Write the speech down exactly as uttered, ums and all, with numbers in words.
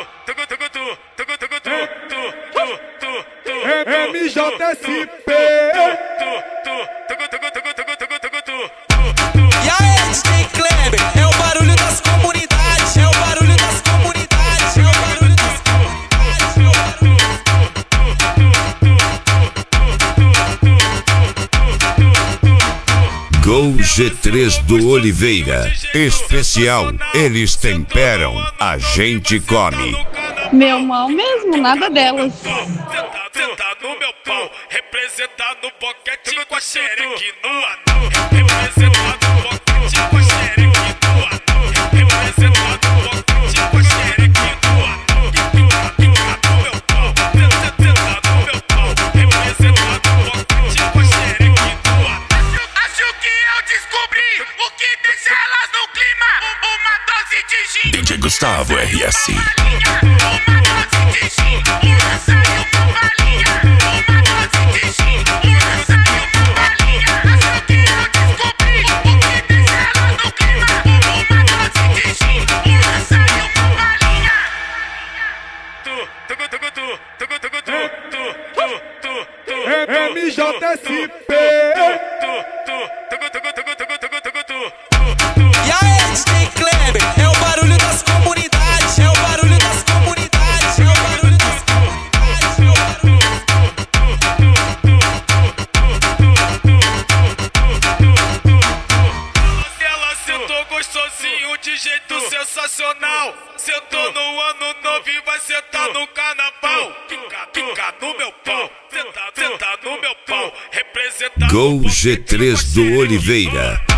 M J S P. E aí, D J Kleber, é o barulho das comunidades, é o barulho das comunidades, é o barulho das comunidades. Gol G três do Oliveira. Especial, eles temperam, a gente come. Meu mal mesmo, nada delas. Senta no meu pau, representado no boquete com a xereque no anão. Representado no boquete com a xereque no anão. Representado no boquete com a xereque no anão. Senta no meu pau, senta no meu pau, representado no boquete com a xereque no anão. Acho que eu descobri o que deixa elas no clima. Uma dose de gin. D J Gustavo R S. Uma dose de gin, uma sai uma balinha. Uma dose de gin, uma sai uma balinha. Acho que eu descobri o que deixa elas no clima. Uma dose de gin, uma sai uma balinha. Tu, tu, tu, tu, tu, tu, tu, tu, tu, tu, tu, tu. M J S P. E aí, D J Kleber, é o barulho das comunidades, é o barulho das comunidades, é o barulho das comunidades, é o barulho. Ela sentou gostosinho de jeito sensacional. Sentou no ano novo e vai sentar no carnaval. Fica, fica no meu pau, senta, senta no meu pau. Representando Gol G três do Oliveira.